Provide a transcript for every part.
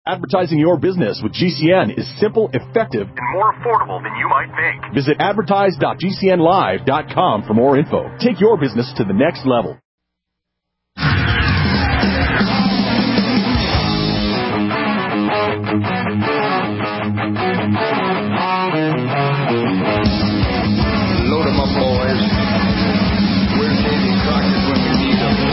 Advertising your business with GCN is simple, effective, and more affordable than you might think. Visit advertise.gcnlive.com for more info. Take your business to the next level. Load 'em up, boys. Where's Davy Crockett when we need him?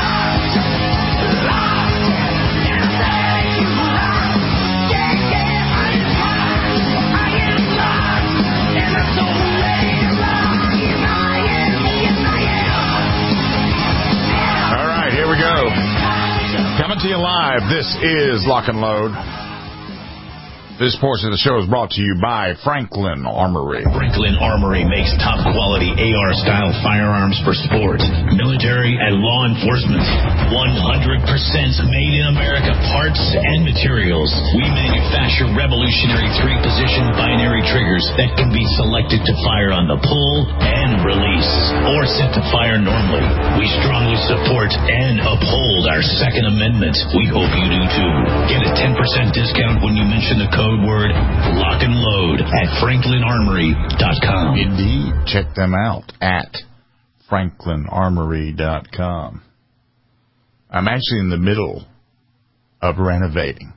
All right, here we go. Coming to you live, this is Lock and Load. This portion of the show is brought to you by Franklin Armory. Franklin Armory makes top-quality AR-style firearms for sport, military, and law enforcement. 100% made in America parts and materials. We manufacture revolutionary three-position binary triggers that can be selected to fire on the pull and release, or set to fire normally. We strongly support and uphold our Second Amendment. We hope you do too. Get a 10% discount when you mention the code word Lock and Load at franklinarmory.com. Indeed. Check them out at franklinarmory.com. I'm actually in the middle of renovating.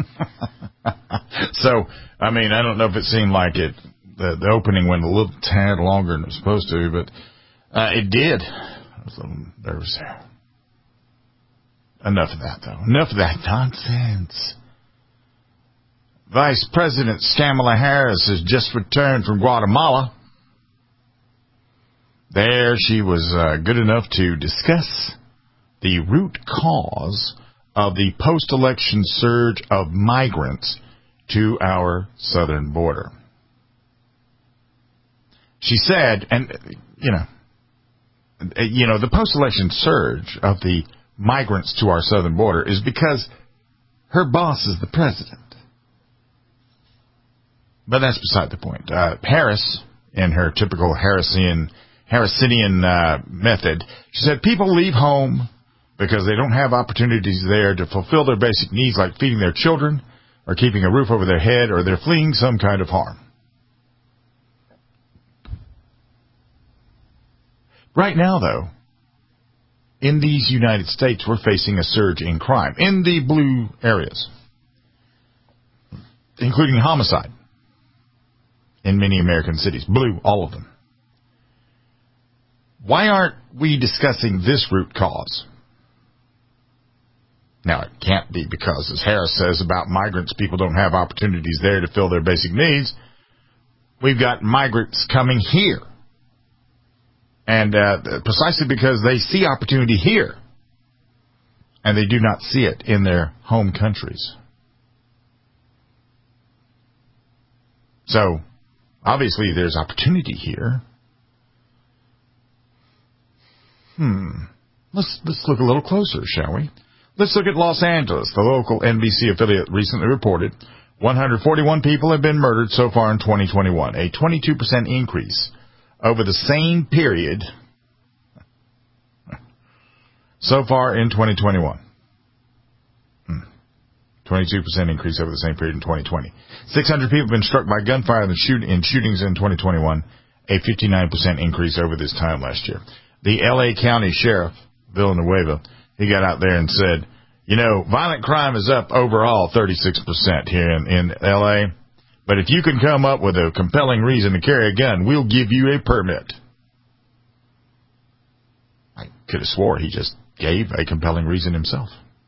So, I mean, I don't know if it seemed like it. The opening went a little tad longer than it was supposed to, but it did. So there was enough of that, though. Enough of that nonsense. Vice President Kamala Harris has just returned from Guatemala. There she was good enough to discuss the root cause of the post-election surge of migrants to our southern border. She said, and, the post-election surge of the migrants to our southern border is because her boss is the president. But that's beside the point. Harris, in her typical Harrisian method, she said people leave home because they don't have opportunities there to fulfill their basic needs like feeding their children or keeping a roof over their head, or they're fleeing some kind of harm. Right now, though, in these United States, we're facing a surge in crime in the blue areas, including homicide. In many American cities. Blue, all of them. Why aren't we discussing this root cause? Now, it can't be because, as Harris says about migrants, people don't have opportunities there to fill their basic needs. We've got migrants coming here. And precisely because they see opportunity here. And they do not see it in their home countries. So, obviously, there's opportunity here. Let's look a little closer, shall we? Let's look at Los Angeles. The local NBC affiliate recently reported 141 people have been murdered so far in 2021, a 22% increase over the same period so far in 2021. 22% increase over the same period in 2020. 600 people have been struck by gunfire in shootings in 2021, a 59% increase over this time last year. The L.A. County Sheriff, Villanueva, he got out there and said, violent crime is up overall 36% here in L.A., but if you can come up with a compelling reason to carry a gun, we'll give you a permit. I could have swore he just gave a compelling reason himself.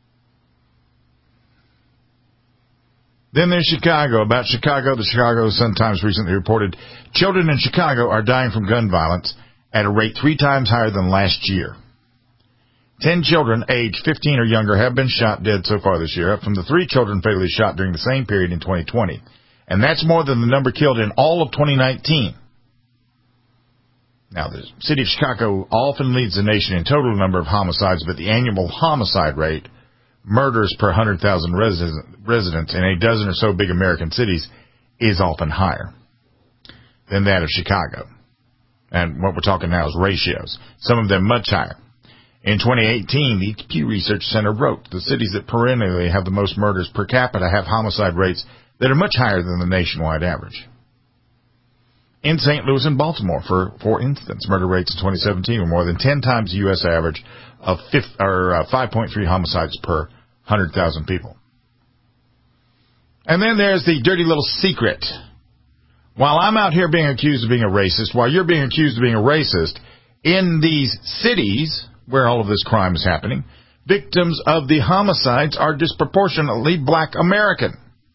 Then there's Chicago. About Chicago, the Chicago Sun-Times recently reported children in Chicago are dying from gun violence at a rate 3 times higher than last year. 10 children aged 15 or younger have been shot dead so far this year, up from the 3 children fatally shot during the same period in 2020. And that's more than the number killed in all of 2019. Now, the city of Chicago often leads the nation in total number of homicides, but the annual homicide rate, murders per 100,000 residents in a dozen or so big American cities, is often higher than that of Chicago. And what we're talking now is ratios, some of them much higher. In 2018, the Pew Research Center wrote, the cities that perennially have the most murders per capita have homicide rates that are much higher than the nationwide average. In St. Louis and Baltimore, for instance, murder rates in 2017 were more than 10 times the U.S. average of 5.3 homicides per 100,000 people. And then there's the dirty little secret. While I'm out here being accused of being a racist, while you're being accused of being a racist, in these cities where all of this crime is happening, victims of the homicides are disproportionately black American.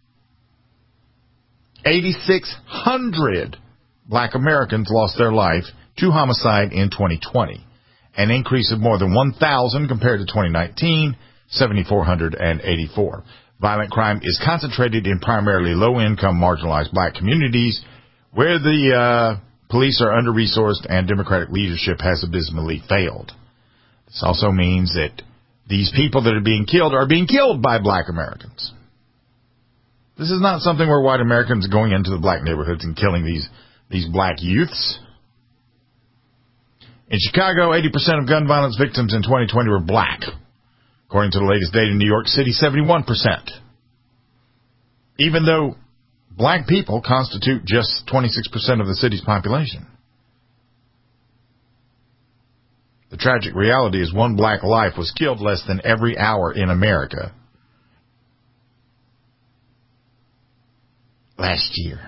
8,600 black Americans lost their life to homicide in 2020, an increase of more than 1,000 compared to 2019, 7,484. Violent crime is concentrated in primarily low-income, marginalized black communities where the police are under-resourced and Democratic leadership has abysmally failed. This also means that these people that are being killed by black Americans. This is not something where white Americans are going into the black neighborhoods and killing these black youths. In Chicago, 80% of gun violence victims in 2020 were black. According to the latest data in New York City, 71%. Even though black people constitute just 26% of the city's population. The tragic reality is one black life was killed less than every hour in America last year.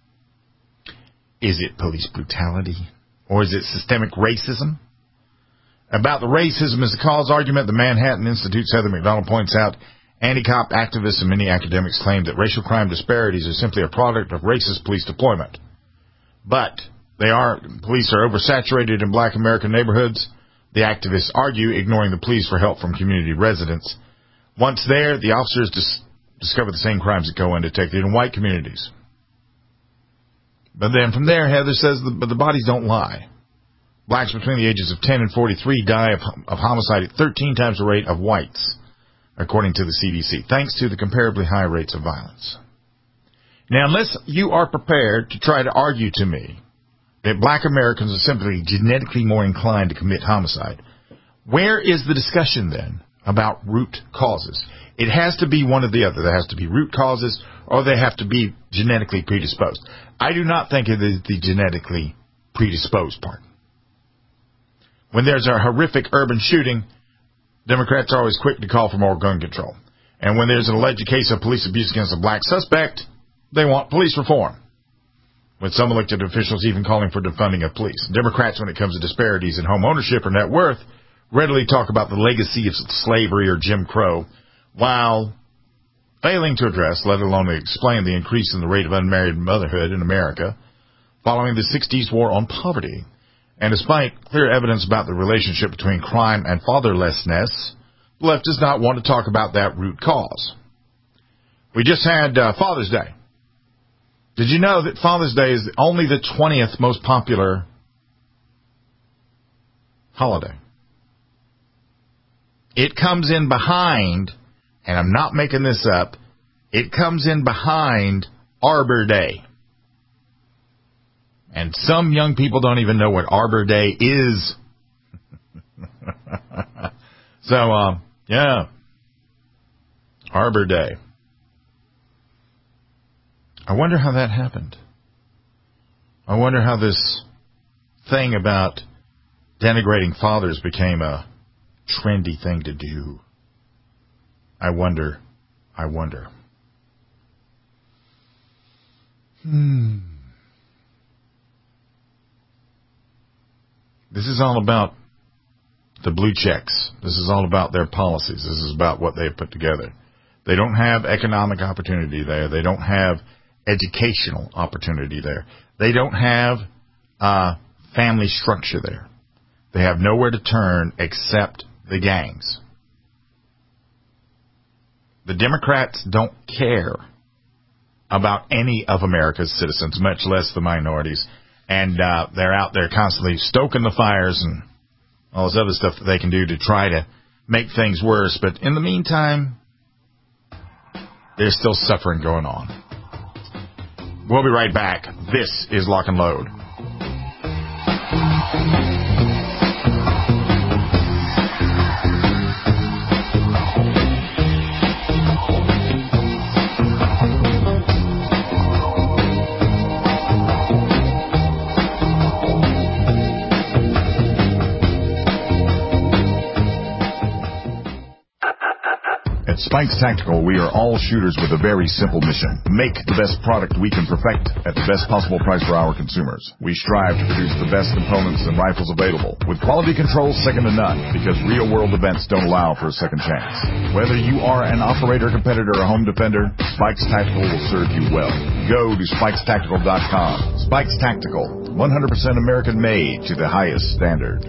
Is it police brutality? Or is it systemic racism? About the racism is the cause argument, the Manhattan Institute's Heather McDonald points out, anti-cop activists and many academics claim that racial crime disparities are simply a product of racist police deployment. But police are oversaturated in black American neighborhoods. The activists argue, ignoring the pleas for help from community residents. Once there, the officers discover the same crimes that go undetected in white communities. But then from there, Heather says, but the bodies don't lie. Blacks between the ages of 10 and 43 die of homicide at 13 times the rate of whites, according to the CDC, thanks to the comparably high rates of violence. Now, unless you are prepared to try to argue to me that black Americans are simply genetically more inclined to commit homicide, where is the discussion then about root causes? It has to be one or the other. There has to be root causes or they have to be genetically predisposed. I do not think it is the genetically predisposed part. When there's a horrific urban shooting, Democrats are always quick to call for more gun control. And when there's an alleged case of police abuse against a black suspect, they want police reform, with some elected officials even calling for defunding of police. Democrats, when it comes to disparities in home ownership or net worth, readily talk about the legacy of slavery or Jim Crow, while failing to address, let alone explain, the increase in the rate of unmarried motherhood in America following the 60s war on poverty. And despite clear evidence about the relationship between crime and fatherlessness, the left does not want to talk about that root cause. We just had Father's Day. Did you know that Father's Day is only the 20th most popular holiday? It comes in behind, and I'm not making this up, it comes in behind Arbor Day. And some young people don't even know what Arbor Day is. So, yeah. Arbor Day. I wonder how that happened. I wonder how this thing about denigrating fathers became a trendy thing to do. I wonder. This is all about the blue checks. This is all about their policies. This is about what they've put together. They don't have economic opportunity there. They don't have educational opportunity there. They don't have family structure there. They have nowhere to turn except the gangs. The Democrats don't care about any of America's citizens, much less the minorities. And they're out there constantly stoking the fires and all this other stuff that they can do to try to make things worse. But in the meantime, there's still suffering going on. We'll be right back. This is Lock and Load. Spikes Tactical, we are all shooters with a very simple mission. Make the best product we can perfect at the best possible price for our consumers. We strive to produce the best components and rifles available, with quality control second to none, because real-world events don't allow for a second chance. Whether you are an operator, competitor, or home defender, Spikes Tactical will serve you well. Go to SpikesTactical.com. Spikes Tactical, 100% American-made to the highest standard.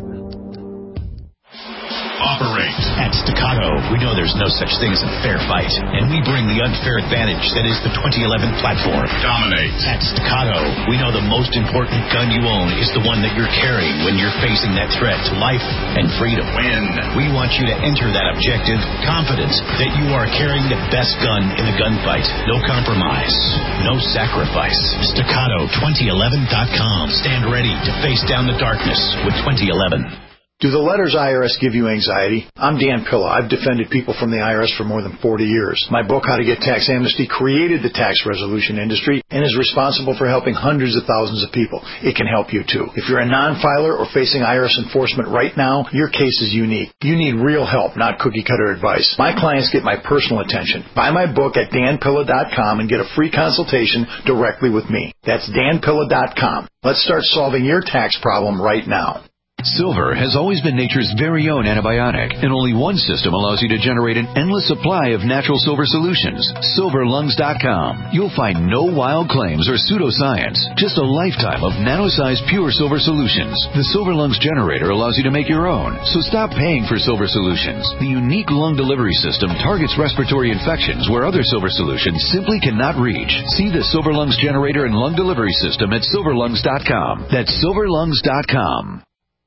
Operate. At Staccato, we know there's no such thing as a fair fight, and we bring the unfair advantage that is the 2011 platform. Dominate. At Staccato, we know the most important gun you own is the one that you're carrying when you're facing that threat to life and freedom. Win. We want you to enter that objective confident that you are carrying the best gun in the gunfight. No compromise. No sacrifice. Staccato2011.com. Stand ready to face down the darkness with 2011. Do the letters IRS give you anxiety? I'm Dan Pilla. I've defended people from the IRS for more than 40 years. My book, How to Get Tax Amnesty, created the tax resolution industry and is responsible for helping hundreds of thousands of people. It can help you, too. If you're a non-filer or facing IRS enforcement right now, your case is unique. You need real help, not cookie-cutter advice. My clients get my personal attention. Buy my book at danpilla.com and get a free consultation directly with me. That's danpilla.com. Let's start solving your tax problem right now. Silver has always been nature's very own antibiotic, and only one system allows you to generate an endless supply of natural silver solutions. SilverLungs.com. You'll find no wild claims or pseudoscience, just a lifetime of nano-sized pure silver solutions. The Silver Lungs generator allows you to make your own, so stop paying for silver solutions. The unique lung delivery system targets respiratory infections where other silver solutions simply cannot reach. See the Silver Lungs generator and lung delivery system at SilverLungs.com. That's SilverLungs.com.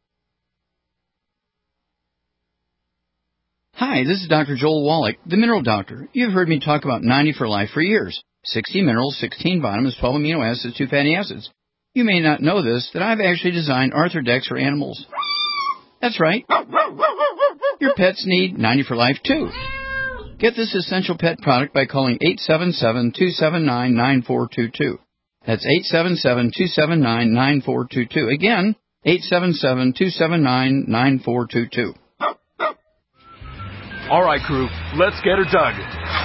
Hi, this is Dr. Joel Wallach, the Mineral Doctor. You've heard me talk about 90 for Life for years. 60 minerals, 16 vitamins, 12 amino acids, 2 fatty acids. You may not know this, that I've actually designed Arthrodex for animals. That's right. Your pets need 90 for Life, too. Get this essential pet product by calling 877-279-9422. That's 877-279-9422. Again, 877-279-9422. All right, crew, let's get her dug.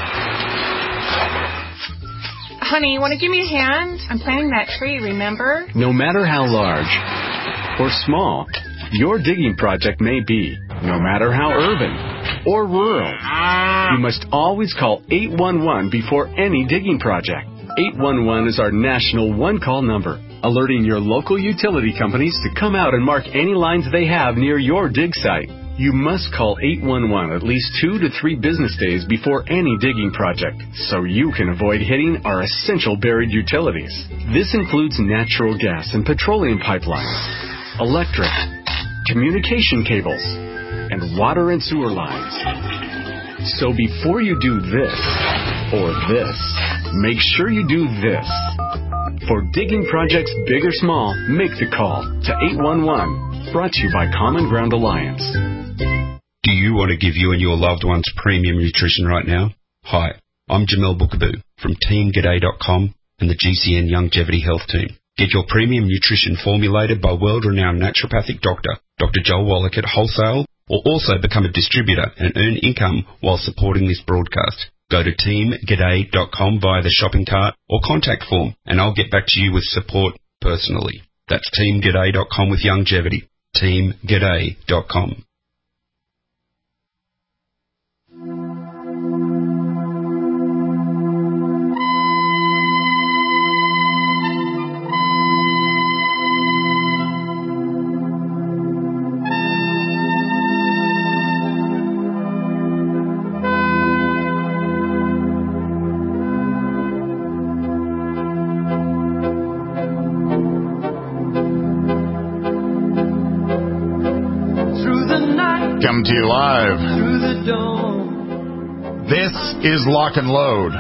Honey, you want to give me a hand? I'm planting that tree, remember? No matter how large or small your digging project may be, no matter how urban or rural, you must always call 811 before any digging project. 811 is our national one-call number, alerting your local utility companies to come out and mark any lines they have near your dig site. You must call 811 at least 2 to 3 business days before any digging project, so you can avoid hitting our essential buried utilities. This includes natural gas and petroleum pipelines, electric, communication cables, and water and sewer lines. So before you do this or this, make sure you do this. For digging projects big or small, make the call to 811. Brought to you by Common Ground Alliance. Do you want to give you and your loved ones premium nutrition right now? Hi, I'm Jamel Bookaboo from TeamGaday.com and the GCN Longevity Health Team. Get your premium nutrition formulated by world-renowned naturopathic doctor, Dr. Joel Wallach at wholesale, or also become a distributor and earn income while supporting this broadcast. Go to TeamGaday.com via the shopping cart or contact form, and I'll get back to you with support personally. That's TeamGaday.com with longevity. TeamGaday.com. Coming to you live. This is Lock and Load.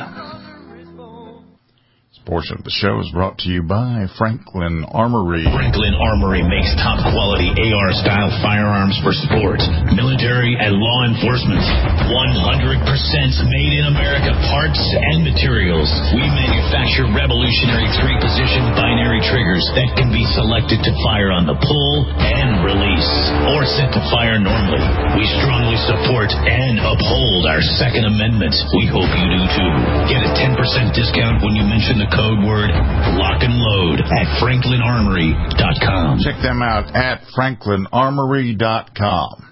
This portion of the show is brought to you by Franklin Armory. Franklin Armory makes top quality AR-style firearms for sport, military, and law enforcement. 100% made in America parts and materials. We manufacture manufacture revolutionary 3-position binary triggers that can be selected to fire on the pull and release, or set to fire normally. We strongly support and uphold our Second Amendment. We hope you do too. Get a 10% discount when you mention the code word Lock and Load at FranklinArmory.com. Check them out at FranklinArmory.com.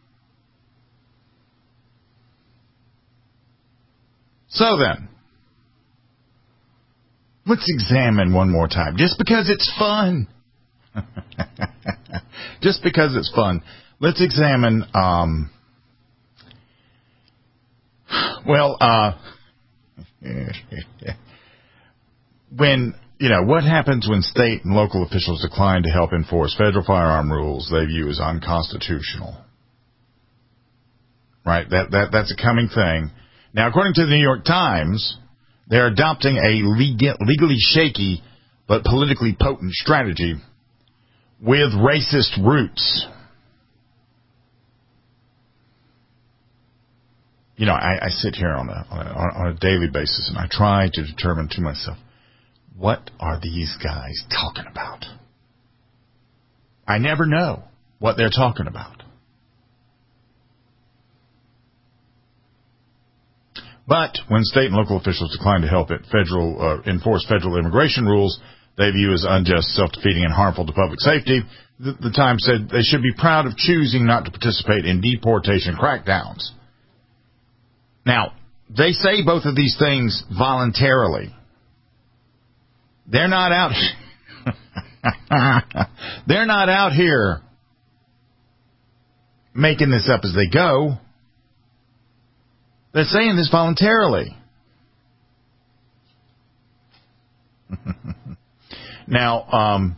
So then, let's examine one more time, just because it's fun. Just because it's fun. Let's examine, when, what happens when state and local officials decline to help enforce federal firearm rules they view as unconstitutional. Right? That's a coming thing. Now, according to the New York Times, they're adopting a legally shaky but politically potent strategy with racist roots. I sit here on a daily basis and I try to determine to myself, what are these guys talking about? I never know what they're talking about. But when state and local officials decline to help enforce federal immigration rules they view as unjust, self-defeating, and harmful to public safety, the Times said they should be proud of choosing not to participate in deportation crackdowns. Now, they say both of these things voluntarily. They're not out. They're not out here making this up as they go. They're saying this voluntarily. Now,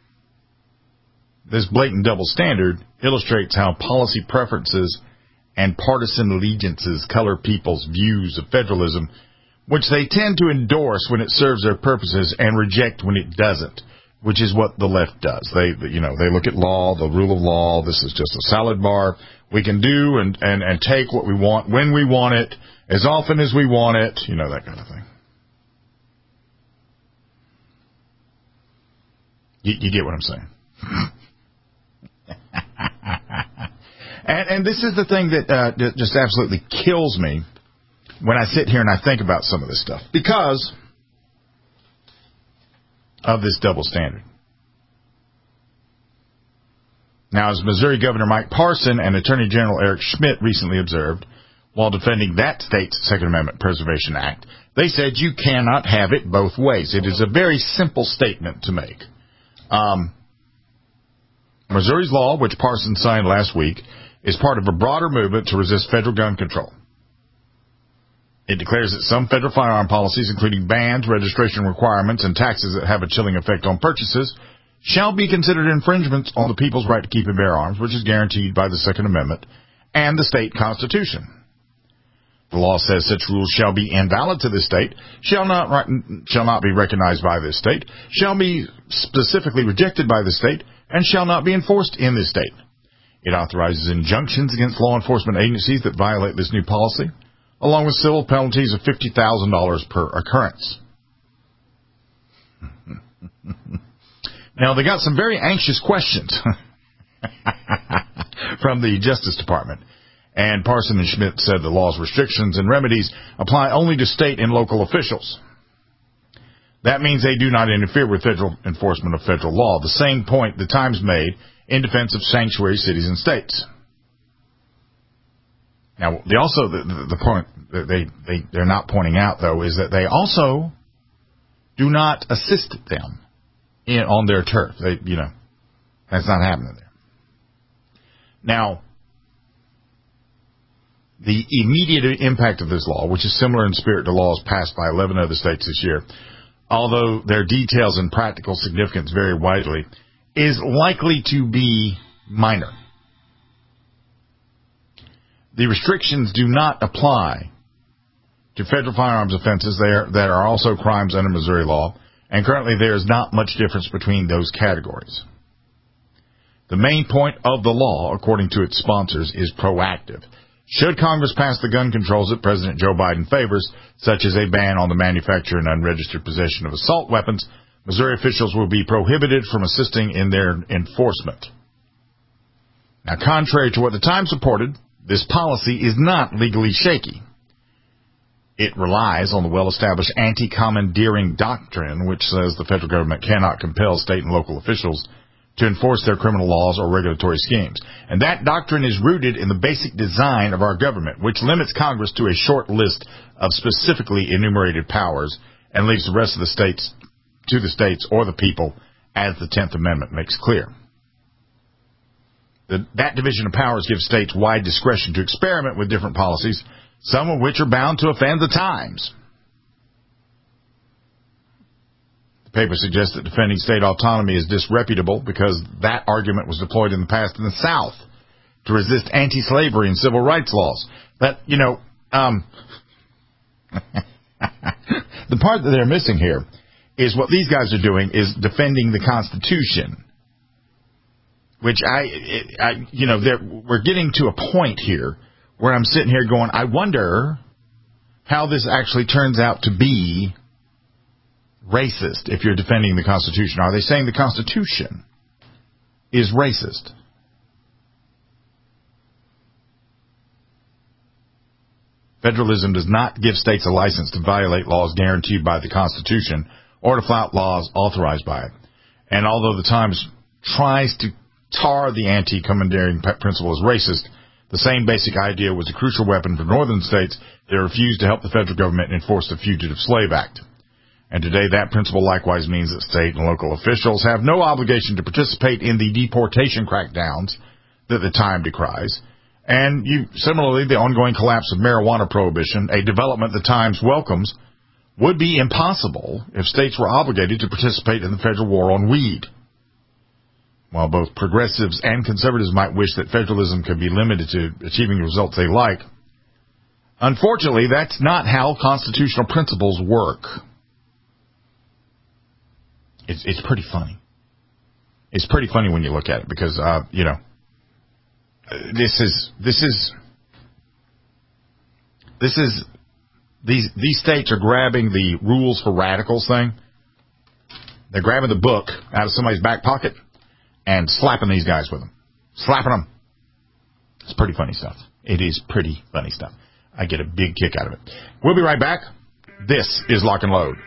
this blatant double standard illustrates how policy preferences and partisan allegiances color people's views of federalism, which they tend to endorse when it serves their purposes and reject when it doesn't, which is what the left does. They look at law, the rule of law. This is just a salad bar. We can do and take what we want when we want it, as often as we want it, that kind of thing. You get what I'm saying? and this is the thing that just absolutely kills me when I sit here and I think about some of this stuff, because of this double standard. Now, as Missouri Governor Mike Parson and Attorney General Eric Schmidt recently observed, while defending that state's Second Amendment Preservation Act, they said you cannot have it both ways. It is a very simple statement to make. Missouri's law, which Parson signed last week, is part of a broader movement to resist federal gun control. It declares that some federal firearm policies, including bans, registration requirements, and taxes that have a chilling effect on purchases, shall be considered infringements on the people's right to keep and bear arms, which is guaranteed by the Second Amendment and the state constitution. The law says such rules shall be invalid to this state, shall not be recognized by this state, shall be specifically rejected by this state, and shall not be enforced in this state. It authorizes injunctions against law enforcement agencies that violate this new policy, along with civil penalties of $50,000 per occurrence. Now, they got some very anxious questions from the Justice Department. And Parson and Schmidt said the law's restrictions and remedies apply only to state and local officials. That means they do not interfere with federal enforcement of federal law, the same point the Times made in defense of sanctuary cities and states. Now, the point that they're not pointing out, though, is that they also do not assist them on their turf. That's not happening there. Now, the immediate impact of this law, which is similar in spirit to laws passed by 11 other states this year, although their details and practical significance vary widely, is likely to be minor. The restrictions do not apply to federal firearms offenses that are also crimes under Missouri law, and currently there is not much difference between those categories. The main point of the law, according to its sponsors, is proactive. Should Congress pass the gun controls that President Joe Biden favors, such as a ban on the manufacture and unregistered possession of assault weapons, Missouri officials will be prohibited from assisting in their enforcement. Now, contrary to what the Times reported, this policy is not legally shaky. It relies on the well-established anti-commandeering doctrine, which says the federal government cannot compel state and local officials to enforce their criminal laws or regulatory schemes. And that doctrine is rooted in the basic design of our government, which limits Congress to a short list of specifically enumerated powers and leaves the rest of the states to the states or the people, as the 10th Amendment makes clear. That division of powers gives states wide discretion to experiment with different policies, some of which are bound to offend the times. The paper suggests that defending state autonomy is disreputable because that argument was deployed in the past in the South to resist anti-slavery and civil rights laws. But, the part that they're missing here is what these guys are doing is defending the Constitution, which we're getting to a point here where I'm sitting here going, I wonder how this actually turns out to be racist if you're defending the Constitution. Are they saying the Constitution is racist? Federalism does not give states a license to violate laws guaranteed by the Constitution or to flout laws authorized by it. And although the Times tries to tar the anti-commandeering principle as racist, the same basic idea was a crucial weapon for northern states that refused to help the federal government enforce the Fugitive Slave Act. And today that principle likewise means that state and local officials have no obligation to participate in the deportation crackdowns that the Time decries. And similarly, the ongoing collapse of marijuana prohibition, a development the Times welcomes, would be impossible if states were obligated to participate in the federal war on weed. While both progressives and conservatives might wish that federalism could be limited to achieving results they like, unfortunately, that's not how constitutional principles work. It's pretty funny. It's pretty funny when you look at it because, these states are grabbing the rules for radicals thing. They're grabbing the book out of somebody's back pocket and slapping these guys with them. Slapping them. It's pretty funny stuff. It is pretty funny stuff. I get a big kick out of it. We'll be right back. This is Lock and Load.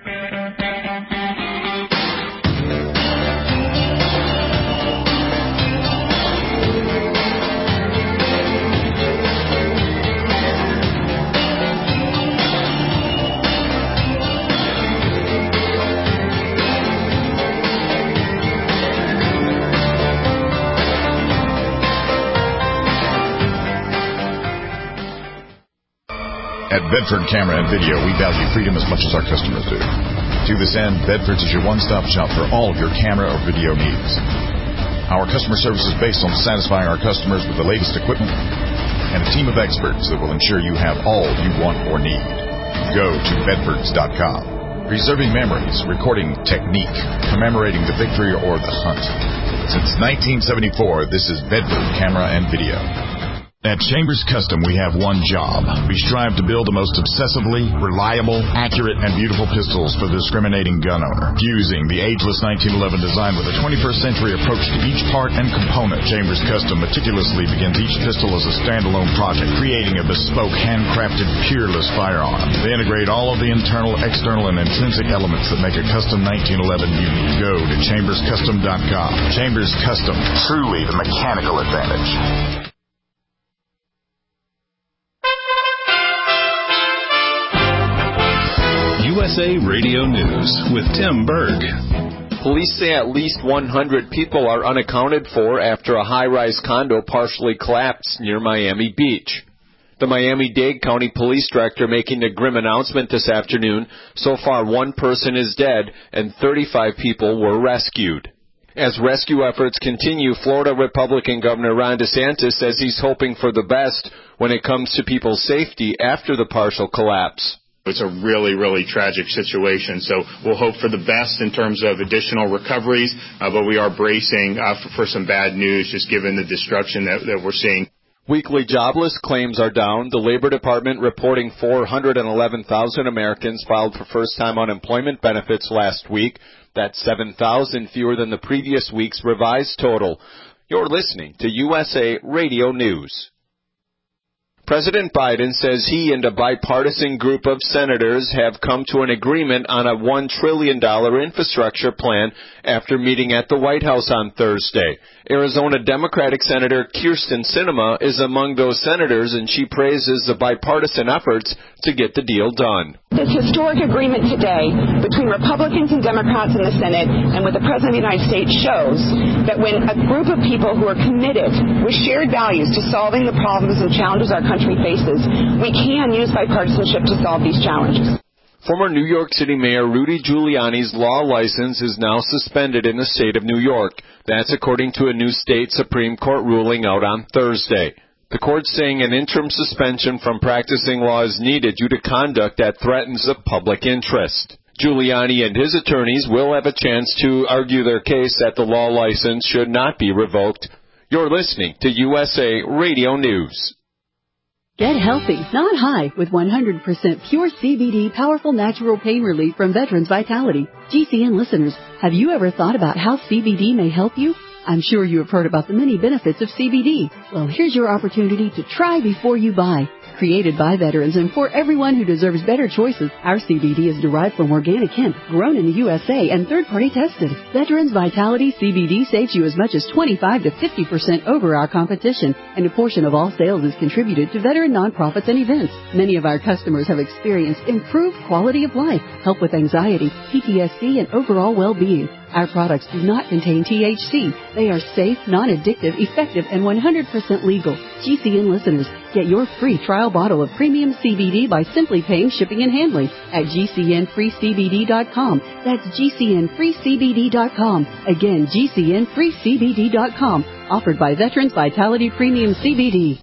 At Bedford Camera and Video, we value freedom as much as our customers do. To this end, Bedford's is your one-stop shop for all of your camera or video needs. Our customer service is based on satisfying our customers with the latest equipment and a team of experts that will ensure you have all you want or need. Go to bedfords.com. Preserving memories, recording technique, commemorating the victory or the hunt. Since 1974, this is Bedford Camera and Video. At Chambers Custom, we have one job. We strive to build the most obsessively, reliable, accurate, and beautiful pistols for the discriminating gun owner. Fusing the ageless 1911 design with a 21st century approach to each part and component, Chambers Custom meticulously begins each pistol as a standalone project, creating a bespoke, handcrafted, peerless firearm. They integrate all of the internal, external, and intrinsic elements that make a custom 1911 unique. Go to chamberscustom.com. Chambers Custom, truly the mechanical advantage. USA Radio News with Tim Berg. Police say at least 100 people are unaccounted for after a high-rise condo partially collapsed near Miami Beach. The Miami-Dade County Police Director making a grim announcement this afternoon. So far, one person is dead and 35 people were rescued. As rescue efforts continue, Florida Republican Governor Ron DeSantis says he's hoping for the best when it comes to people's safety after the partial collapse. It's a really, really tragic situation, so we'll hope for the best in terms of additional recoveries, but we are bracing for some bad news just given the destruction that we're seeing. Weekly jobless claims are down. The Labor Department reporting 411,000 Americans filed for first-time unemployment benefits last week. That's 7,000 fewer than the previous week's revised total. You're listening to USA Radio News. President Biden says he and a bipartisan group of senators have come to an agreement on a $1 trillion infrastructure plan after meeting at the White House on Thursday. Arizona Democratic Senator Kyrsten Sinema is among those senators, and she praises the bipartisan efforts to get the deal done. This historic agreement today between Republicans and Democrats in the Senate and with the President of the United States shows that when a group of people who are committed with shared values to solving the problems and challenges our country faces, we can use bipartisanship to solve these challenges. Former New York City Mayor Rudy Giuliani's law license is now suspended in the state of New York. That's according to a new state Supreme Court ruling out on Thursday. The court's saying an interim suspension from practicing law is needed due to conduct that threatens the public interest. Giuliani and his attorneys will have a chance to argue their case that the law license should not be revoked. You're listening to USA Radio News. Get healthy, not high, with 100% pure CBD powerful natural pain relief from Veterans Vitality. GCN listeners, have you ever thought about how CBD may help you? I'm sure you have heard about the many benefits of CBD. Well, here's your opportunity to try before you buy. Created by veterans and for everyone who deserves better choices, our CBD is derived from organic hemp, grown in the USA and third-party tested. Veterans Vitality CBD saves you as much as 25 to 50% over our competition, and a portion of all sales is contributed to veteran nonprofits and events. Many of our customers have experienced improved quality of life, help with anxiety, PTSD, and overall well-being. Our products do not contain THC. They are safe, non-addictive, effective, and 100% legal. GCN listeners, get your free trial bottle of premium CBD by simply paying shipping and handling at GCNFreeCBD.com. That's GCNFreeCBD.com. Again, GCNFreeCBD.com. Offered by Veterans Vitality Premium CBD.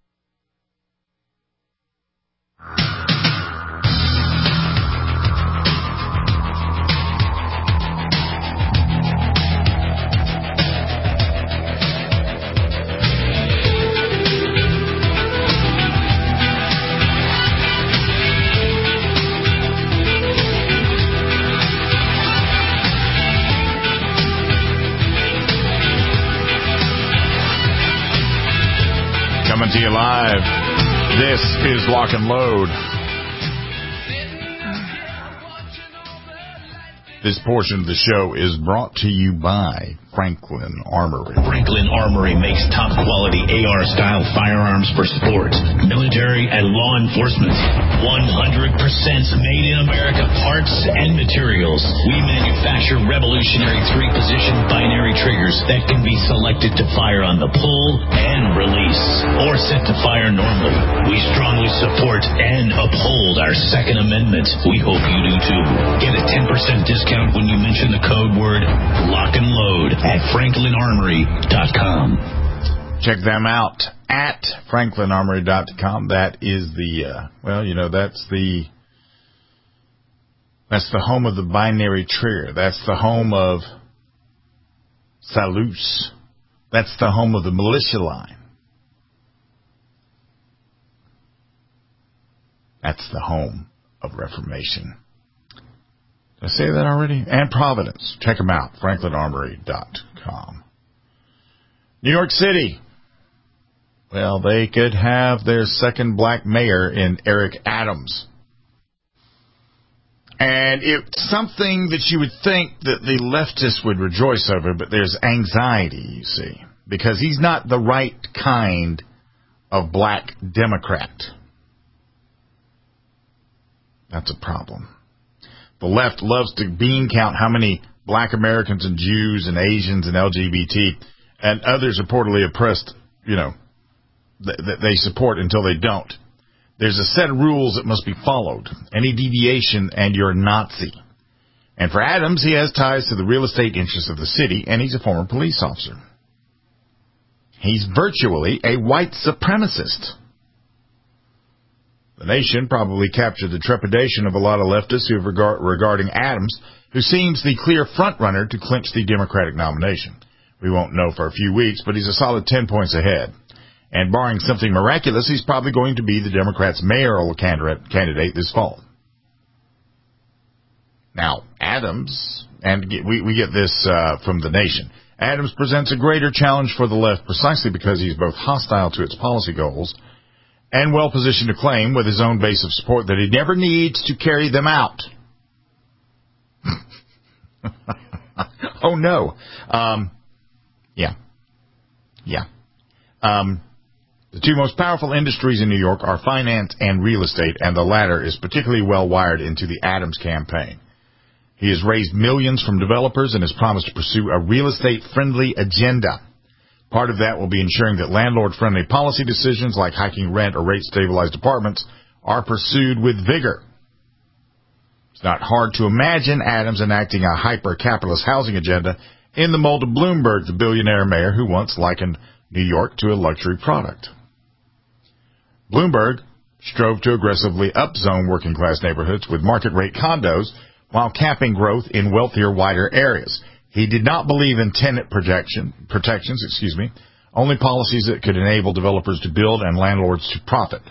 Coming to you live. This is Lock and Load. This portion of the show is brought to you by Franklin Armory. Franklin Armory makes top quality AR-style firearms for sports, military, and law enforcement. 100% made in America parts and materials. We manufacture revolutionary 3-position binary triggers that can be selected to fire on the pull and release, or set to fire normally. We strongly support and uphold our Second Amendment. We hope you do too. Get a 10% discount when you mention the code word Lock and Load at franklinarmory.com. Check them out at franklinarmory.com. That is the, that's the home of the binary trigger. That's the home of Salus. That's the home of the militia line. That's the home of Reformation. Did I say that already? And Providence. Check them out. franklinarmory.com. New York City. Well, they could have their second black mayor in Eric Adams. And it's something that you would think that the leftists would rejoice over, but there's anxiety, you see, because he's not the right kind of black Democrat. That's a problem. The left loves to bean count how many black Americans and Jews and Asians and LGBT and others reportedly oppressed, that they support until they don't. There's a set of rules that must be followed. Any deviation and you're a Nazi. And for Adams, he has ties to the real estate interests of the city, and he's a former police officer. He's virtually a white supremacist. The Nation probably captured the trepidation of a lot of leftists who regarding Adams, who seems the clear frontrunner to clinch the Democratic nomination. We won't know for a few weeks, but he's a solid 10 points ahead. And barring something miraculous, he's probably going to be the Democrats' mayoral candidate this fall. Now, Adams, and we get this from The Nation, Adams presents a greater challenge for the left precisely because he's both hostile to its policy goals and well-positioned to claim with his own base of support that he never needs to carry them out. Oh, no. The two most powerful industries in New York are finance and real estate, and the latter is particularly well wired into the Adams campaign. He has raised millions from developers and has promised to pursue a real estate-friendly agenda. Part of that will be ensuring that landlord-friendly policy decisions like hiking rent or rate-stabilized apartments are pursued with vigor. It's not hard to imagine Adams enacting a hyper-capitalist housing agenda in the mold of Bloomberg, the billionaire mayor who once likened New York to a luxury product. Bloomberg strove to aggressively upzone working-class neighborhoods with market-rate condos while capping growth in wealthier, wider areas. He did not believe in tenant protections, only policies that could enable developers to build and landlords to profit.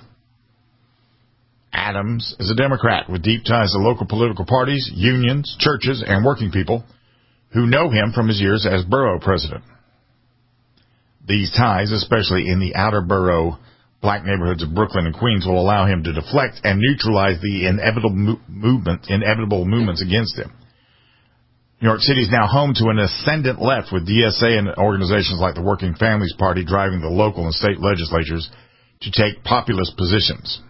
Adams is a Democrat with deep ties to local political parties, unions, churches, and working people who know him from his years as borough president. These ties, especially in the outer borough black neighborhoods of Brooklyn and Queens, will allow him to deflect and neutralize the inevitable movements against him. New York City is now home to an ascendant left with DSA and organizations like the Working Families Party driving the local and state legislatures to take populist positions.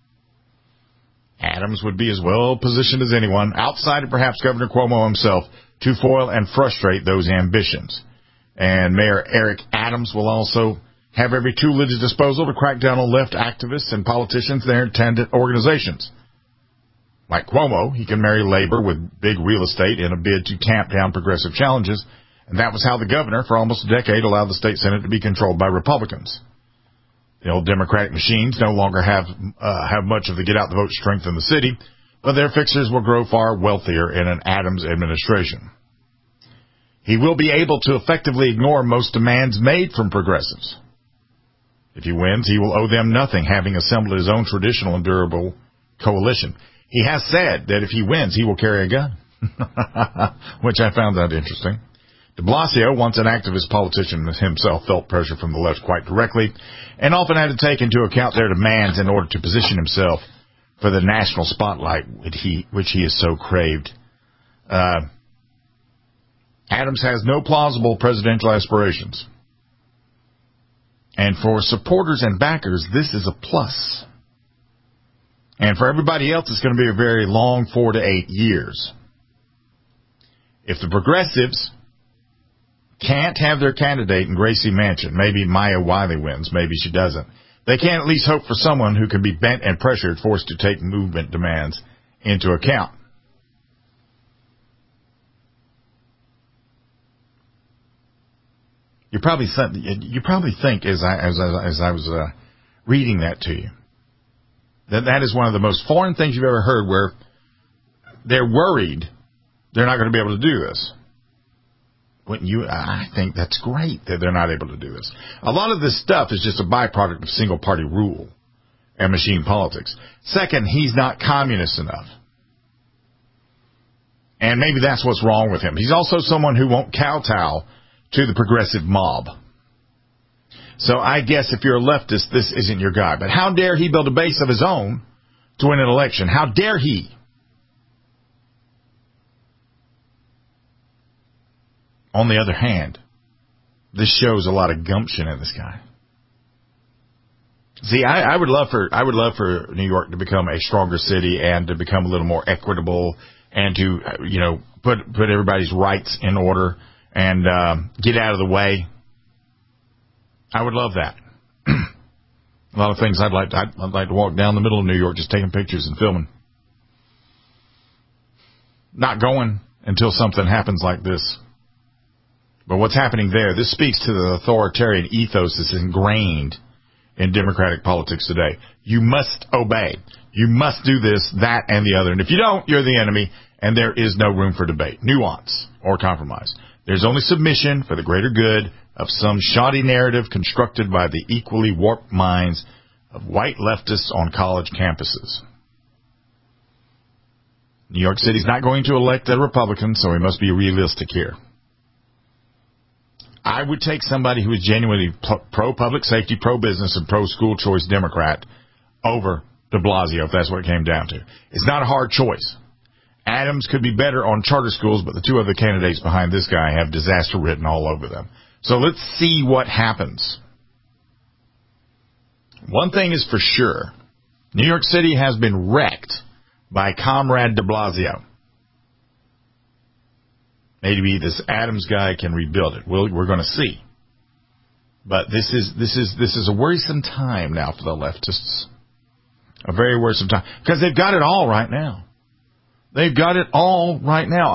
Adams would be as well positioned as anyone, outside of perhaps Governor Cuomo himself, to foil and frustrate those ambitions. And Mayor Eric Adams will also have every tool at his disposal to crack down on left activists and politicians and their intended organizations. Like Cuomo, he can marry labor with big real estate in a bid to tamp down progressive challenges, and that was how the governor, for almost a decade, allowed the state Senate to be controlled by Republicans. The old Democratic machines no longer have much of the get-out-the-vote strength in the city, but their fixers will grow far wealthier in an Adams administration. He will be able to effectively ignore most demands made from progressives. If he wins, he will owe them nothing, having assembled his own traditional and durable coalition. He has said that if he wins, he will carry a gun, which I found that interesting. De Blasio, once an activist politician himself, felt pressure from the left quite directly and often had to take into account their demands in order to position himself for the national spotlight which he has so craved. Adams has no plausible presidential aspirations. And for supporters and backers, this is a plus. And for everybody else, it's going to be a very long 4 to 8 years. If the progressives can't have their candidate in Gracie Mansion, maybe Maya Wiley wins, maybe she doesn't, they can at least hope for someone who can be bent and pressured, forced to take movement demands into account. You probably think as I was reading that to you, that is one of the most foreign things you've ever heard, where they're worried they're not going to be able to do this. I think that's great that they're not able to do this. A lot of this stuff is just a byproduct of single-party rule and machine politics. Second, he's not communist enough. And maybe that's what's wrong with him. He's also someone who won't kowtow to the progressive mob. So I guess if you're a leftist, this isn't your guy. But how dare he build a base of his own to win an election? How dare he? On the other hand, this shows a lot of gumption in this guy. See, I would love for New York to become a stronger city and to become a little more equitable and to, put everybody's rights in order and get out of the way. I would love that. A lot of things I'd like to walk down the middle of New York just taking pictures and filming. Not going until something happens like this. But what's happening there, this speaks to the authoritarian ethos that's ingrained in Democratic politics today. You must obey. You must do this, that, and the other. And if you don't, you're the enemy, and there is no room for debate, nuance, or compromise. There's only submission for the greater good, of some shoddy narrative constructed by the equally warped minds of white leftists on college campuses. New York City's not going to elect a Republican, so we must be realistic here. I would take somebody who is genuinely pro-public safety, pro-business, and pro-school choice Democrat over de Blasio, if that's what it came down to. It's not a hard choice. Adams could be better on charter schools, but the two other candidates behind this guy have disaster written all over them. So let's see what happens. One thing is for sure. New York City has been wrecked by Comrade de Blasio. Maybe this Adams guy can rebuild it. We're going to see. But this is a worrisome time now for the leftists. A very worrisome time. Because they've got it all right now. They've got it all right now.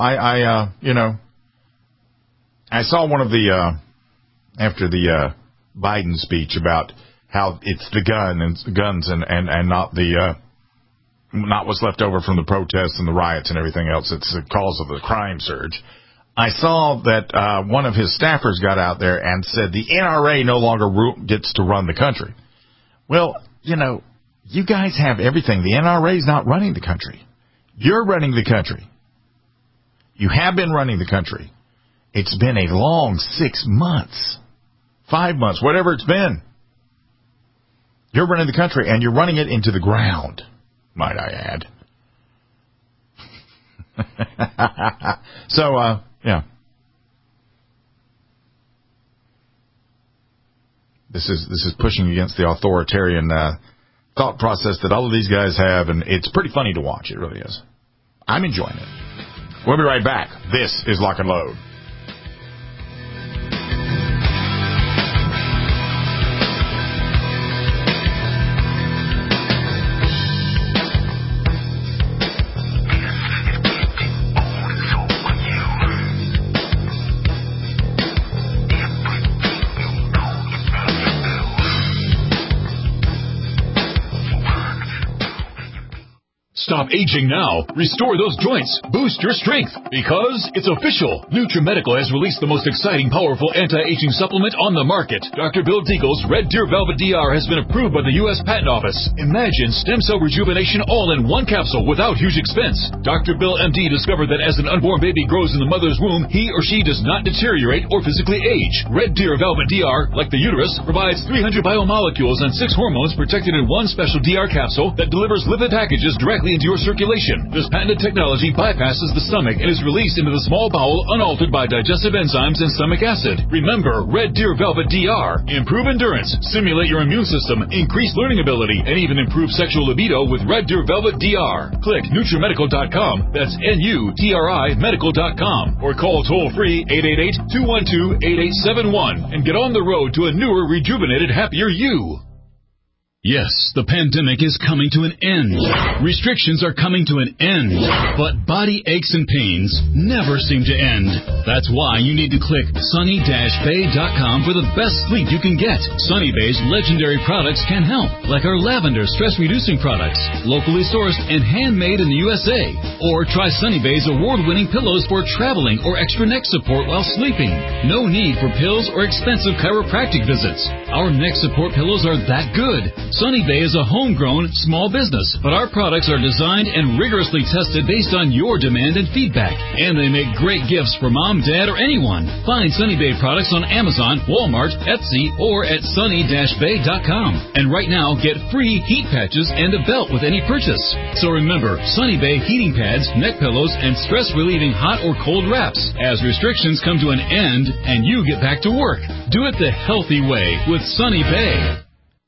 I saw one of the, after the Biden speech about how it's the guns and not the, not what's left over from the protests and the riots and everything else. It's the cause of the crime surge. I saw that one of his staffers got out there and said the NRA no longer gets to run the country. Well, you guys have everything. The NRA's not running the country. You're running the country. You have been running the country. It's been a long 6 months, 5 months, whatever it's been. You're running the country, and you're running it into the ground, might I add. So, yeah. This is pushing against the authoritarian thought process that all of these guys have, and it's pretty funny to watch. It really is. I'm enjoying it. We'll be right back. This is Lock and Load. Stop aging now. Restore those joints. Boost your strength. Because it's official. NutriMedical has released the most exciting, powerful anti-aging supplement on the market. Dr. Bill Deagle's Red Deer Velvet DR has been approved by the U.S. Patent Office. Imagine stem cell rejuvenation all in one capsule without huge expense. Dr. Bill MD discovered that as an unborn baby grows in the mother's womb, he or she does not deteriorate or physically age. Red Deer Velvet DR, like the uterus, provides 300 biomolecules and 6 hormones protected in one special DR capsule that delivers lipid packages directly into your circulation. This patented technology bypasses the stomach and is released into the small bowel unaltered by digestive enzymes and stomach acid. Remember, Red Deer Velvet DR. Improve endurance, stimulate your immune system, increase learning ability, and even improve sexual libido with Red Deer Velvet DR. Click NutriMedical.com, that's NUTRI Medical.com, or call toll-free 888-212-8871 and get on the road to a newer, rejuvenated, happier you. Yes, the pandemic is coming to an end. Restrictions are coming to an end. But body aches and pains never seem to end. That's why you need to click sunny-bay.com for the best sleep you can get. Sunny Bay's legendary products can help, like our lavender stress-reducing products, locally sourced and handmade in the USA. Or try Sunny Bay's award-winning pillows for traveling or extra neck support while sleeping. No need for pills or expensive chiropractic visits. Our neck support pillows are that good. Sunny Bay is a homegrown, small business, but our products are designed and rigorously tested based on your demand and feedback. And they make great gifts for mom, dad, or anyone. Find Sunny Bay products on Amazon, Walmart, Etsy, or at sunny-bay.com. And right now, get free heat patches and a belt with any purchase. So remember, Sunny Bay heating pads, neck pillows, and stress-relieving hot or cold wraps. As restrictions come to an end and you get back to work, do it the healthy way with Sunny Bay.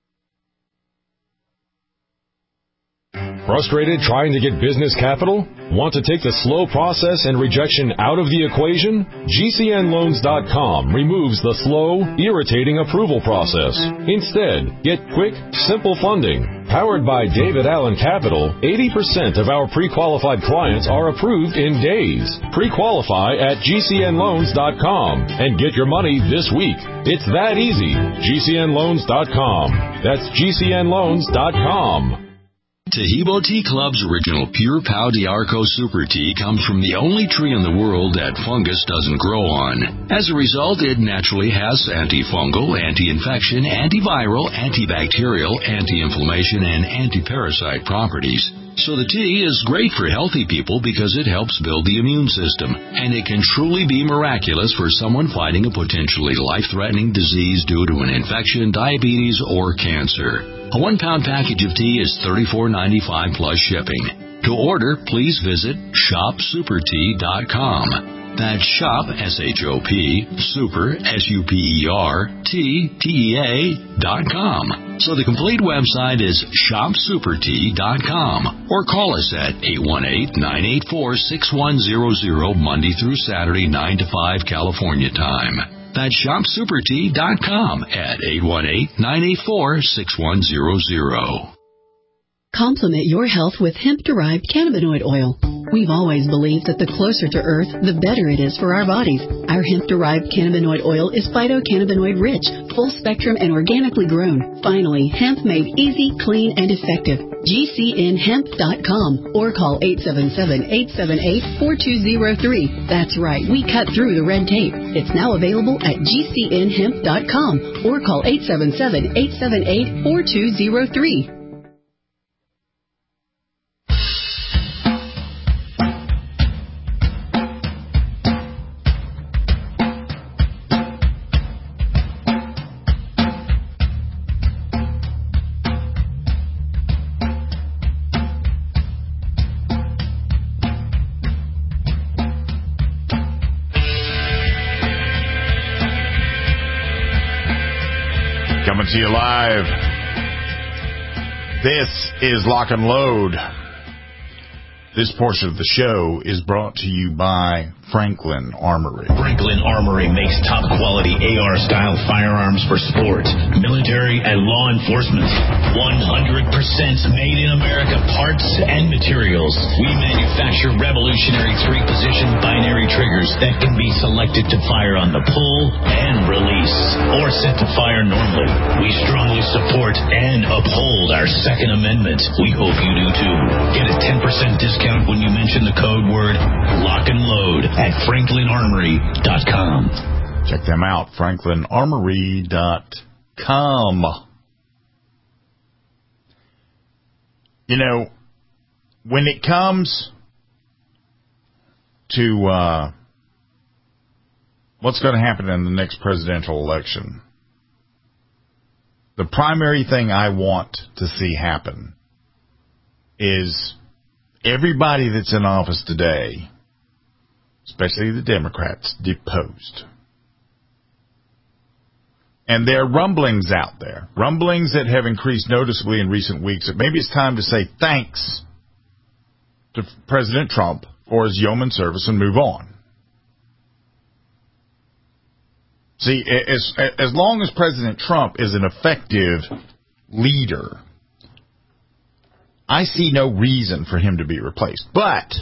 Frustrated trying to get business capital? Want to take the slow process and rejection out of the equation? GCNloans.com removes the slow, irritating approval process. Instead, get quick, simple funding. Powered by David Allen Capital, 80% of our pre-qualified clients are approved in days. Pre-qualify at GCNloans.com and get your money this week. It's that easy. GCNloans.com. That's GCNloans.com. Tahibo Tea Club's original Pure Pau d'Arco Super Tea comes from the only tree in the world that fungus doesn't grow on. As a result, it naturally has antifungal, anti-infection, antiviral, antibacterial, anti-inflammation, and anti-parasite properties. So the tea is great for healthy people because it helps build the immune system, and it can truly be miraculous for someone fighting a potentially life-threatening disease due to an infection, diabetes, or cancer. A 1-pound package of tea is $34.95 plus shipping. To order, please visit shopsupertea.com. That's shop, S-H-O-P, super, S-U-P-E-R, T-T-E-A.com. So the complete website is shopsupertea.com. Or call us at 818-984-6100 Monday through Saturday, 9 to 5 California time. That's shopsupertea.com at 818-984-6100. Complement your health with hemp-derived cannabinoid oil. We've always believed that the closer to Earth, the better it is for our bodies. Our hemp-derived cannabinoid oil is phytocannabinoid-rich, full-spectrum, and organically grown. Finally, hemp made easy, clean, and effective. GCNhemp.com or call 877-878-4203. That's right, we cut through the red tape. It's now available at GCNhemp.com or call 877-878-4203. Coming to you live. This is Lock and Load. This portion of the show is brought to you by Franklin Armory. Franklin Armory makes top-quality AR-style firearms for sport, military, and law enforcement. 100% made-in-America parts and materials. We manufacture revolutionary 3-position binary triggers that can be selected to fire on the pull and release, or set to fire normally. We strongly support and uphold our Second Amendment. We hope you do too. Get a 10% discount when you mention the code word Lock and Load at franklinarmory.com. Check them out, franklinarmory.com. You know, when it comes to what's going to happen in the next presidential election, the primary thing I want to see happen is everybody that's in office today, especially the Democrats, deposed. And there are rumblings out there, rumblings that have increased noticeably in recent weeks, that maybe it's time to say thanks to President Trump for his yeoman service and move on. See, as long as President Trump is an effective leader, I see no reason for him to be replaced. But,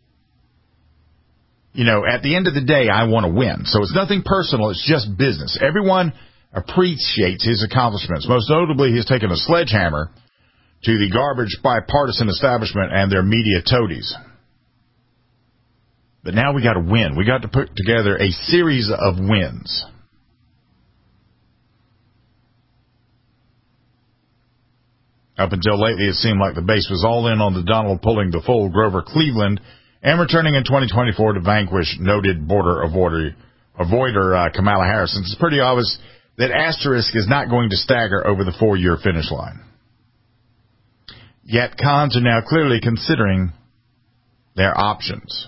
you know, at the end of the day, I want to win. So it's nothing personal. It's just business. Everyone appreciates his accomplishments. Most notably, he's taken a sledgehammer to the garbage bipartisan establishment and their media toadies. But now we got to win. We got to put together a series of wins. Up until lately, it seemed like the base was all in on the Donald pulling the full Grover Cleveland and returning in 2024 to vanquish noted border avoider Kamala Harris. And it's pretty obvious that asterisk is not going to stagger over the 4-year finish line. Yet cons are now clearly considering their options.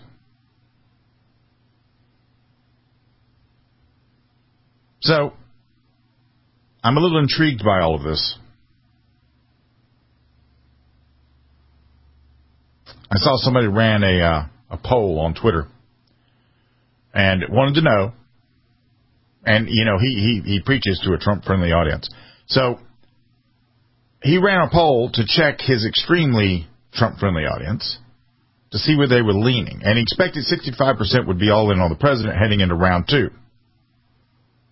So, I'm a little intrigued by all of this. I saw somebody ran a poll on Twitter and wanted to know, and, you know, he preaches to a Trump-friendly audience. So he ran a poll to check his extremely Trump-friendly audience to see where they were leaning, and he expected 65% would be all in on the president heading into round 2.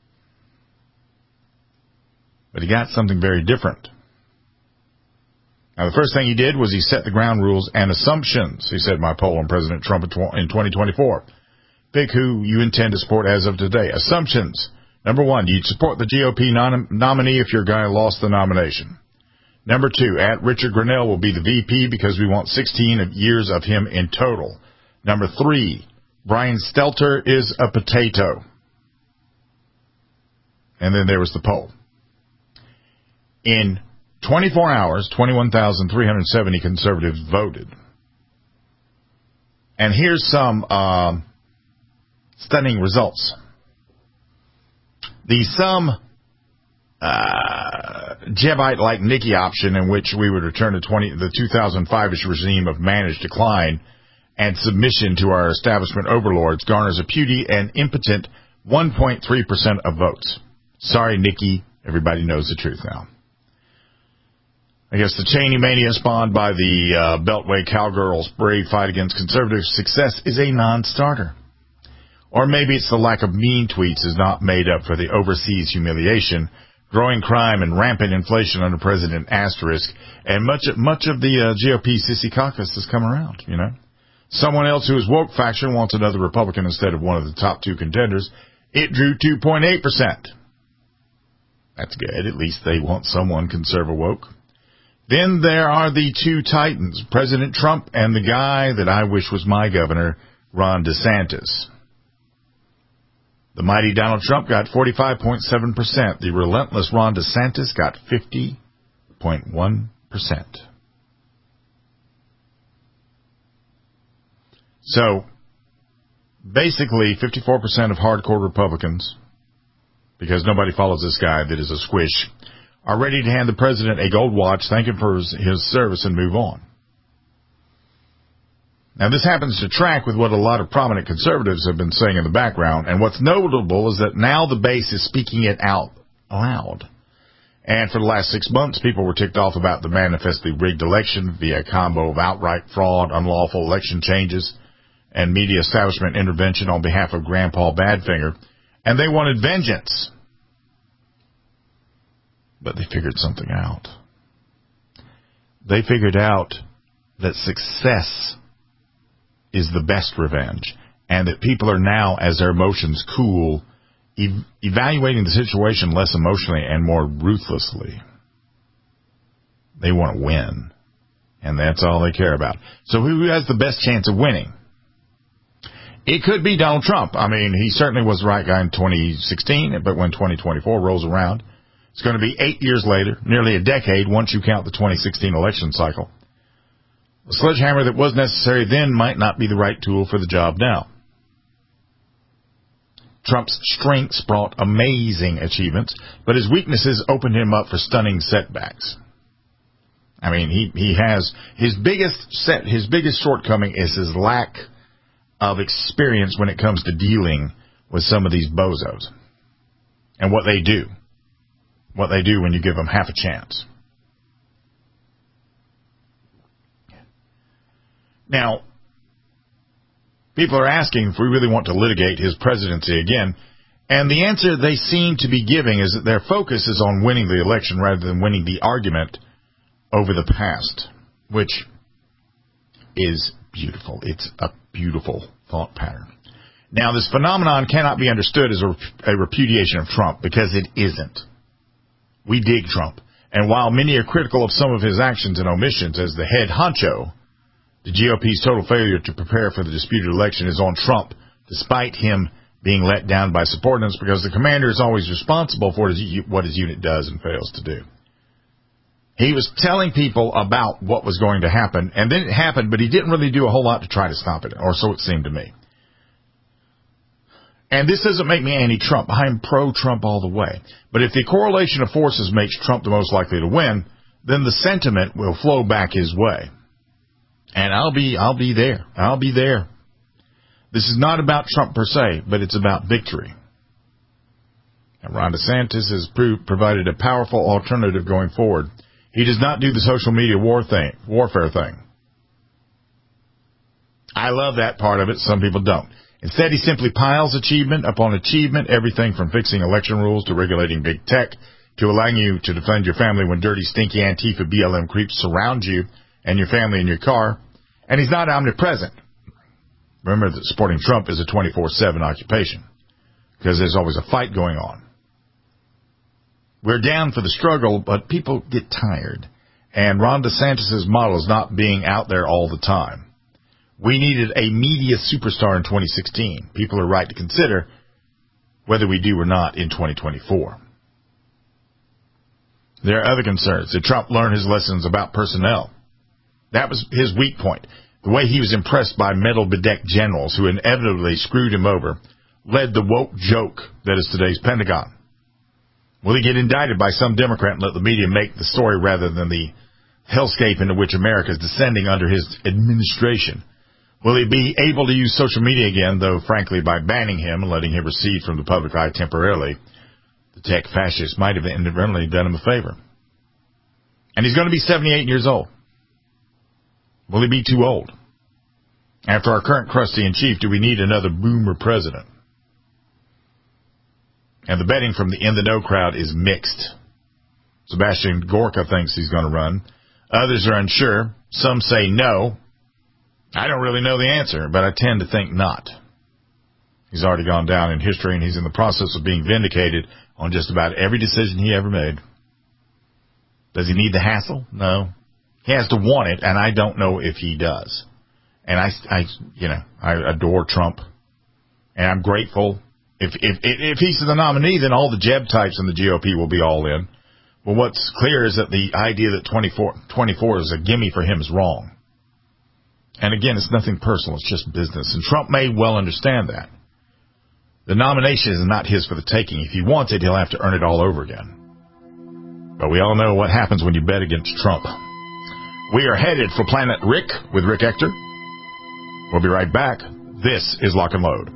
But he got something very different. Now, the first thing he did was he set the ground rules and assumptions. He said, my poll on President Trump in 2024. Pick who you intend to support as of today. Assumptions. Number 1, you'd support the GOP nominee if your guy lost the nomination. Number 2, Richard Grenell will be the VP because we want 16 years of him in total. Number 3, Brian Stelter is a potato. And then there was the poll. In 24 hours, 21,370 conservatives voted. And here's some stunning results. The Jebite-like Nikki option, in which we would return to the 2005-ish regime of managed decline and submission to our establishment overlords, garners a puny and impotent 1.3% of votes. Sorry, Nikki. Everybody knows the truth now. I guess the Cheney mania spawned by the Beltway cowgirls' brave fight against conservative success is a non-starter. Or maybe it's the lack of mean tweets is not made up for the overseas humiliation, growing crime and rampant inflation under President Asterisk, and much of the GOP sissy caucus has come around, you know. Someone else who is woke faction wants another Republican instead of one of the top 2 contenders. It drew 2.8%. That's good. At least they want someone conservative woke. Then there are the 2 titans, President Trump and the guy that I wish was my governor, Ron DeSantis. The mighty Donald Trump got 45.7%. The relentless Ron DeSantis got 50.1%. So, basically, 54% of hardcore Republicans, because nobody follows this guy that is a squish, are ready to hand the president a gold watch, thank him for his service, and move on. Now, this happens to track with what a lot of prominent conservatives have been saying in the background, and what's notable is that now the base is speaking it out loud. And for the last 6 months, people were ticked off about the manifestly rigged election via a combo of outright fraud, unlawful election changes, and media establishment intervention on behalf of Grandpa Badfinger, and they wanted vengeance. But they figured something out. They figured out that success is the best revenge, and that people are now, as their emotions cool, evaluating the situation less emotionally and more ruthlessly. They want to win, and that's all they care about. So who has the best chance of winning? It could be Donald Trump. I mean, he certainly was the right guy in 2016, but when 2024 rolls around, it's going to be 8 years later, nearly a decade once you count the 2016 election cycle. The sledgehammer that was necessary then might not be the right tool for the job now. Trump's strengths brought amazing achievements, but his weaknesses opened him up for stunning setbacks. I mean, he has his biggest shortcoming is his lack of experience when it comes to dealing with some of these bozos and what they do when you give them half a chance. Now, people are asking if we really want to litigate his presidency again, and the answer they seem to be giving is that their focus is on winning the election rather than winning the argument over the past, which is beautiful. It's a beautiful thought pattern. Now, this phenomenon cannot be understood as a repudiation of Trump, because it isn't. We dig Trump, and while many are critical of some of his actions and omissions as the head honcho, the GOP's total failure to prepare for the disputed election is on Trump, despite him being let down by subordinates, because the commander is always responsible for what his unit does and fails to do. He was telling people about what was going to happen, and then it happened, but he didn't really do a whole lot to try to stop it, or so it seemed to me. And this doesn't make me anti-Trump. I'm pro-Trump all the way. But if the correlation of forces makes Trump the most likely to win, then the sentiment will flow back his way. And I'll be there. I'll be there. This is not about Trump per se, but it's about victory. And Ron DeSantis has provided a powerful alternative going forward. He does not do the social media warfare thing. I love that part of it. Some people don't. Instead, he simply piles achievement upon achievement, everything from fixing election rules to regulating big tech. to allowing you to defend your family when dirty, stinky Antifa BLM creeps surround you and your family in your car. And he's not omnipresent. Remember that supporting Trump is a 24/7 occupation because there's always a fight going on. We're down for the struggle, but people get tired. And Ron DeSantis' model is not being out there all the time. We needed a media superstar in 2016. People are right to consider whether we do or not in 2024. There are other concerns. Did Trump learn his lessons about personnel? That was his weak point. The way he was impressed by metal-bedecked generals who inevitably screwed him over led the woke joke that is today's Pentagon. Will he get indicted by some Democrat and let the media make the story rather than the hellscape into which America is descending under his administration? Will he be able to use social media again, though, frankly, by banning him and letting him recede from the public eye temporarily, the tech fascists might have inadvertently done him a favor. And he's going to be 78 years old. Will he be too old? After our current crusty-in-chief, do we need another boomer president? And the betting from the In the Know crowd is mixed. Sebastian Gorka thinks he's going to run. Others are unsure. Some say no. I don't really know the answer, but I tend to think not. He's already gone down in history, and he's in the process of being vindicated on just about every decision he ever made. Does he need the hassle? No. He has to want it, and I don't know if he does. And I adore Trump, and I'm grateful. If he's the nominee, then all the Jeb types in the GOP will be all in. Well, what's clear is that the idea that 24 is a gimme for him is wrong. And again, it's nothing personal. It's just business. And Trump may well understand that. The nomination is not his for the taking. If he wants it, he'll have to earn it all over again. But we all know what happens when you bet against Trump. We are headed for Planet Rick with Rick Ector. We'll be right back. This is Lock and Load.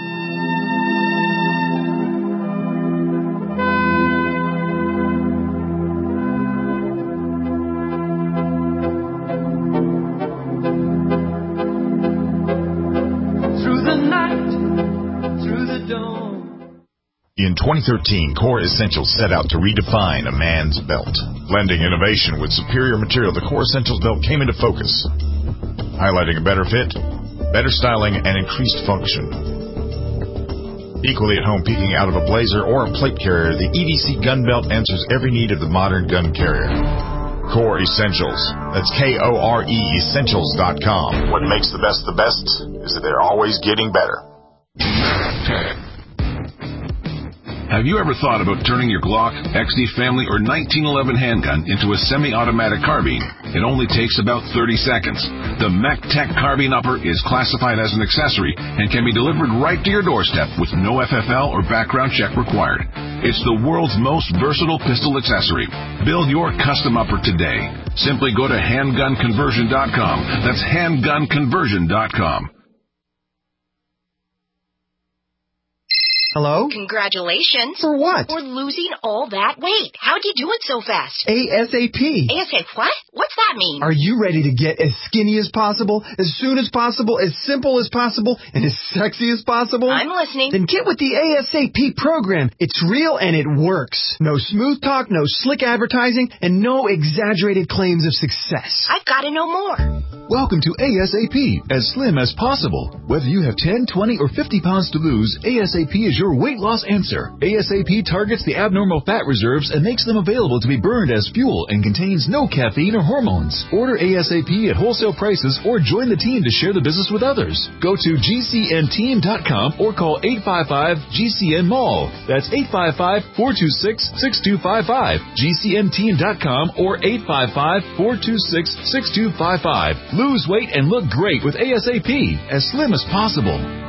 In 2013, Core Essentials set out to redefine a man's belt. Blending innovation with superior material, the Core Essentials belt came into focus, highlighting a better fit, better styling, and increased function. Equally at home peeking out of a blazer or a plate carrier, the EDC gun belt answers every need of the modern gun carrier. Core Essentials. That's Kore Essentials.com. What makes the best is that they're always getting better. Have you ever thought about turning your Glock, XD Family, or 1911 handgun into a semi-automatic carbine? It only takes about 30 seconds. The MacTech Carbine Upper is classified as an accessory and can be delivered right to your doorstep with no FFL or background check required. It's the world's most versatile pistol accessory. Build your custom upper today. Simply go to handgunconversion.com. That's handgunconversion.com. Hello? Congratulations. For what? For losing all that weight. How'd you do it so fast? ASAP. ASAP what? What's that mean? Are you ready to get as skinny as possible, as soon as possible, as simple as possible, and as sexy as possible? I'm listening. Then get with the ASAP program. It's real and it works. No smooth talk, no slick advertising, and no exaggerated claims of success. I've got to know more. Welcome to ASAP, as slim as possible. Whether you have 10, 20, or 50 pounds to lose, ASAP is your weight loss answer. ASAP targets the abnormal fat reserves and makes them available to be burned as fuel and contains no caffeine or hormones. Order ASAP at wholesale prices or join the team to share the business with others. Go to GCNteam.com or call 855-GCN-MALL. That's 855-426-6255. GCNteam.com or 855-426-6255. Lose weight and look great with ASAP, as slim as possible.